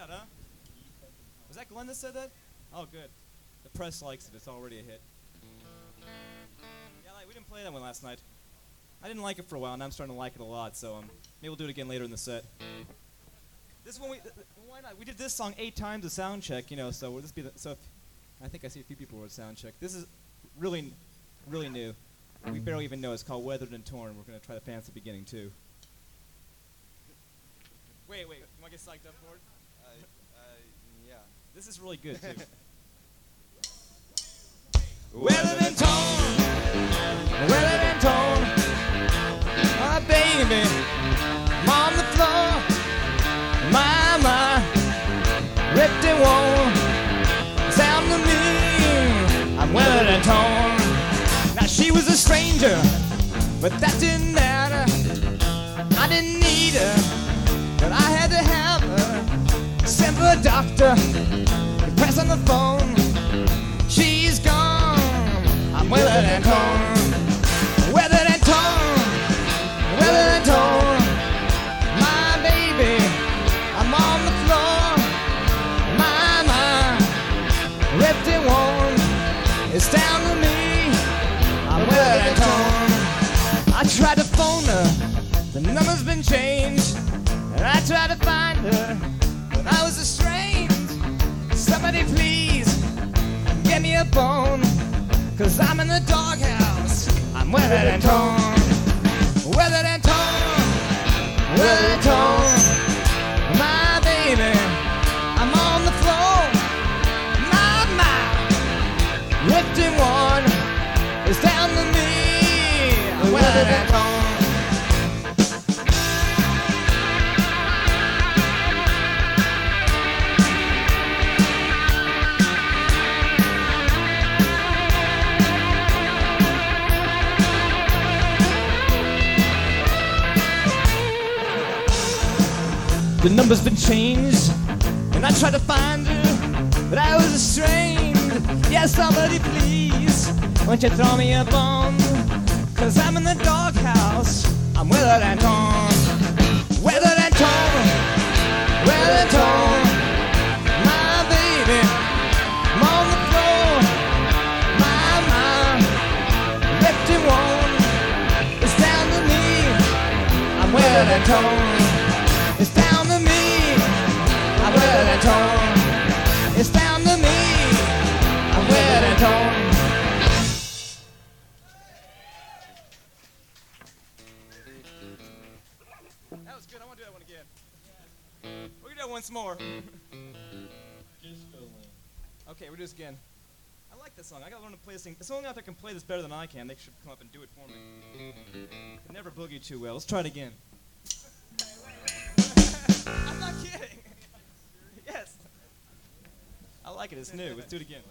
out, huh? Was that Glenn that said that? Oh, good. The press likes it. It's already a hit. Yeah, we didn't play that one last night. I didn't like it for a while, and I'm starting to like it a lot. So maybe we'll do it again later in the set. This one, why not? We did this song 8 times at sound check, So will this be I think I see a few people were at sound check. This is really, really new. We barely even know. It's called Weathered and Torn. We're gonna try the fancy beginning too. Wait. You want to get psyched up for it? Yeah. This is really good too. Weathered and torn, Weathered and torn. Oh, baby, I'm on the floor. My, ripped and worn. Sound to me, I'm weathered and torn. Now she was a stranger, but that didn't matter. I didn't need her, but I had to have her. Sent for a doctor, press on the phone. She's gone, I'm weathered and torn. Weathered and torn, weathered and torn. My baby, I'm on the floor. My, ripped and worn. It's down to me, I'm weathered and torn. I tried to phone her, the number's been changed. And I tried to find her, but I was estranged. Somebody please, get me a bone. 'Cause I'm in the doghouse, I'm weathered and torn. Weathered and torn, weathered and torn. My baby, I'm on the floor. My, ripped and worn. It's down to me, I'm weathered and torn. The number's been changed, and I tried to find her, but I was estranged. Yes, somebody please, won't you throw me a bone? 'Cause I'm in the doghouse, I'm weathered and torn. Weathered and torn, weathered and torn. My baby, I'm on the floor. My, ripped and worn. It's down to me, I'm weathered and torn. It's down to me, I'm weathered and torn. It's down to me, I'm weathered and torn. That was good, I want to do that one again. We're going to do it once more. Okay, we'll do this again. I like this song, I got to learn to play this thing. If someone out there can play this better than I can, they should come up and do it for me. I can never boogie too well, let's try it again. I'm not kidding. Yes. I like it. It's new. Let's do it again.